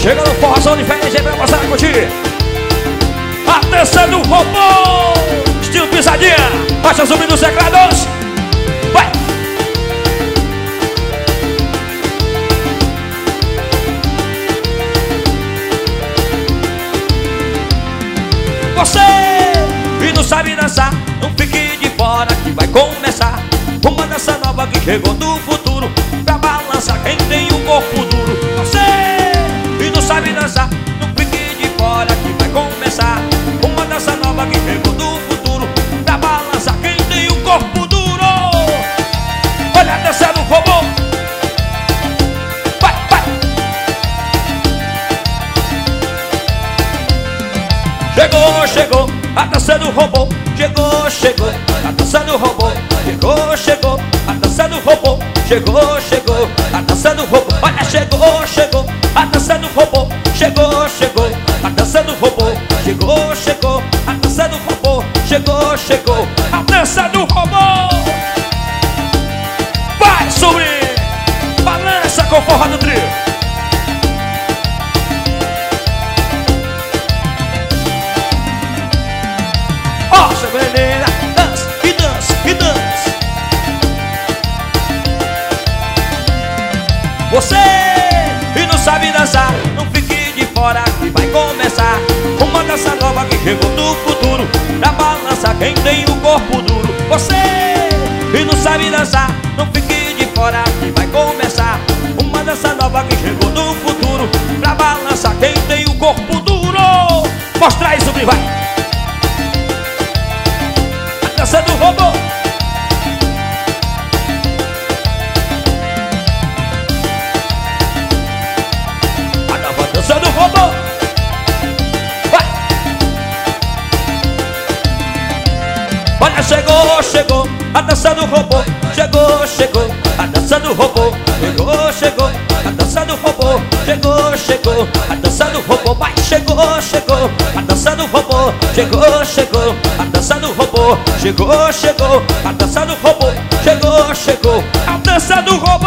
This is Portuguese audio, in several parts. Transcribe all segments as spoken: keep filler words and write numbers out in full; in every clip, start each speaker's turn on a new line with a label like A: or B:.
A: Chega no forrozão diferente aí pra passar a curtir. A dança do robô, estilo pisadinha. Baixa zumbi dos teclados. Vai! Você e não sabe dançar, não fique de fora que vai começar uma dança nova que chegou do futuro pra balançar quem tem o corpo duro. Você e não sabe dançar, não fique de fora que vai começar uma dança nova que chegou do futuro pra balançar quem tem o corpo duro. Olha a dança do robô. Vai, vai. Chegou, chegou a dança do robô. Chegou, chegou a dança do robô. Chegou, chegou a dança do robô. Chegou, chegou a dança do robô. Olha, chegou, chegou a dança do robô. Chegou, chegou a dança do robô. Chegou, chegou a dança do robô. Chegou, chegou a dança do robô. Vai, sobrinho, balança com forró do trio. Nossa, menina, dança e dança e dança. Você e não sabe dançar, não fique de fora que vai começar uma dança nova que chegou do futuro pra balançar quem tem o corpo duro. Você e não sabe dançar, não fique de fora que vai começar uma dança nova que chegou do futuro pra balançar quem tem o corpo duro. Mostra isso, vai! Dança do robô. A nova dança do robô. Vai. Olha, chegou, chegou a dança do robô. Chegou, chegou a dança do robô. Chegou, chegou a dança do robô. Chegou, chegou a dança do robô. Vai, chegou, chegou a dança do robô. Chegou, chegou a dança do robô. Chegou, chegou a dança do robô. Chegou, chegou a dança do robô.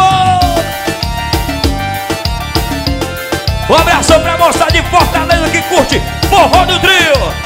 A: Um abração pra moça de Fortaleza que curte forró do trio.